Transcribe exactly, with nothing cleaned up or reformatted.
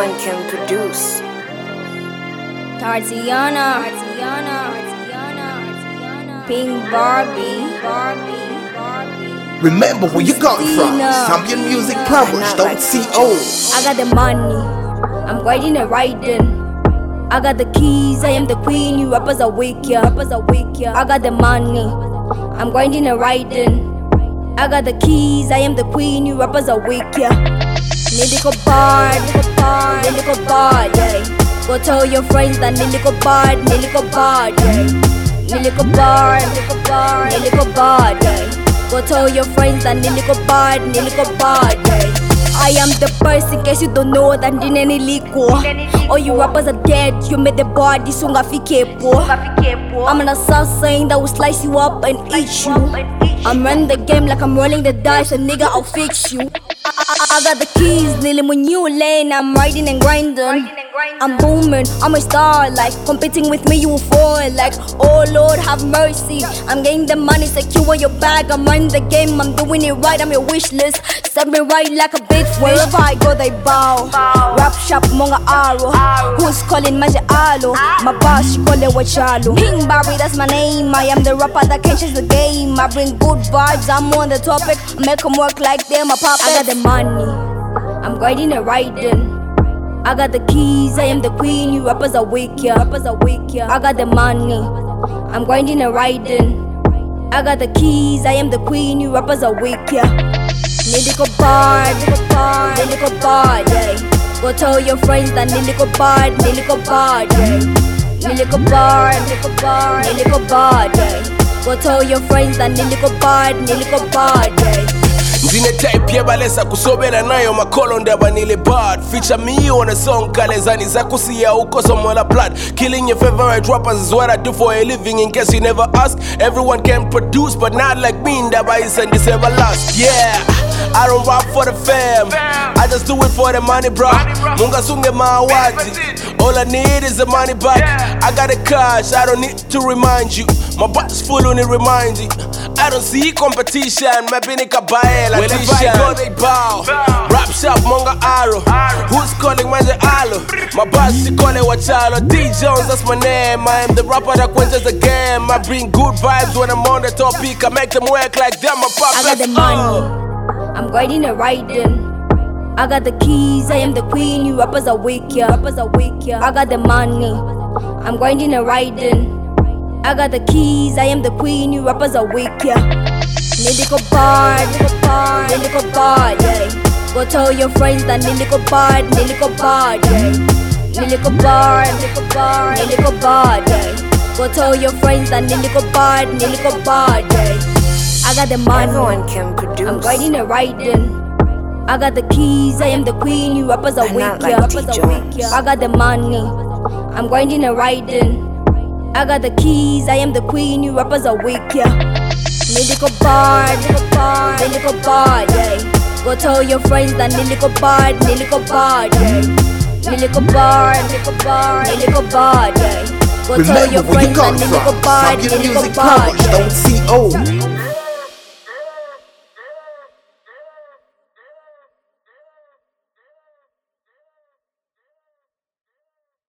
Everyone can produce. Tarziana, Tarziana, Tarziana, Tarziana, Pink Barbie, Barbie, Barbie. Remember where you got from. Zambian Music Published on C O. I got the money, I'm riding and riding. I got the keys, I am the queen. You rappers are weak, yeah. Rappers are weak, yeah. I got the money, I'm grinding and riding. I got the keys, I am the queen. You rappers are weak, yeah. Niliko bard, Niliko bard, yeah. Go tell your friends that Niliko bard, Niliko bard, yeah. Niliko bard, Niliko bard, yeah. Go tell your friends that Niliko bard, Niliko bard, yeah. I am the first, in case you don't know that ndine niliko. All you rappers are dead, you made the body sunga fikepo. I'm an assassin that will slice you up and eat you. I'm running the game like I'm rolling the dice, a nigga I'll fix you. I, I, I got the keys, Lily when you lane, I'm riding and grinding. I'm booming, I'm a star, like competing with me you will fall. Like, oh Lord have mercy, I'm getting the money, secure your bag. I'm running the game, I'm doing it right, I'm your wish list. Set me right like a big fish. Wherever I go they bow. Rap shop monga aro. Who's calling maje alo? My boss she call it wachalo. Pink Barbie that's my name, I am the rapper that can change the game. I bring good vibes, I'm on the topic, make them work like them, a puppet. I got the money, I'm riding and riding. I got the keys, I am the queen. You rappers are weak, yeah. Rappers are weak, yeah. I got the money, I'm grinding and riding. I got the keys, I am the queen. You rappers are weak, yeah. Niliko bard, Niliko bard, yeah. Go tell your friends that Niliko bard, Niliko bard, yeah. Niliko bard, Niliko bard, yeah. Go tell your friends that Niliko bard, Niliko bard, yeah. Ndine type yebalesa kusobera nayo makolo ndaba nile bad. Feature me on a song kalezani zakusiya uko somewhere blood. Killing your favorite rappers is what I do for a living. In case you never ask, everyone can produce but not like me. Ndaba is and this ever last. Yeah, I don't rap for the fam, I just do it for the money, bro. Munga sunge mawati, all I need is the money back. I got the cash, I don't need to remind you. My box full when it reminds you. I don't see competition, maybe kabae la t-shirt. Whenever I go they bow. Rap shop monga aro. Who's calling maje alo? My boss she call it wachalo. D Jones that's my name, I am the rapper that quenches the game. I bring good vibes when I'm on the topic, I make them work like them, a puppet. I got the money, I'm riding and riding. I got the keys, I am the queen. You rappers are weak, yeah. Rappers are weak, yeah. I got the money, I'm grinding and riding. I got the keys, I am the queen. You rappers are weak, yeah. Niliko bard, Niliko bard, yeah. Go tell your friends that Niliko bard, Niliko bard, yeah. Niliko bard, Niliko bard, yeah. Go tell your friends that Niliko bard, Niliko bard, yeah. I got the money, Everyone can produce. I'm riding and riding. I got the keys, I am the queen. You rappers are I'm weak, not like yeah. Rappers D are weak, Jones. yeah. I got the money, I'm grinding and riding. I got the keys, I am the queen. You rappers are weak, yeah. Niliko bard, Niliko bard, yeah. Go tell your friends that Niliko bard, Niliko bard, yeah. Niliko bard, Niliko bard, yeah. Go tell Remember your where you friends that got Niliko from. bard, Zambian Niliko Music bard, Published yeah. on C O.